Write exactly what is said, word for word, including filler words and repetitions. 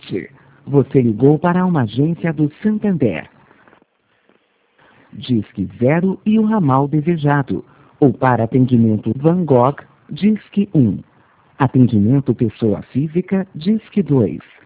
sete. Você ligou para uma agência do Santander. Disque zero e o ramal desejado. Ou para atendimento Van Gogh, Disque um. Atendimento pessoa física, Disque dois.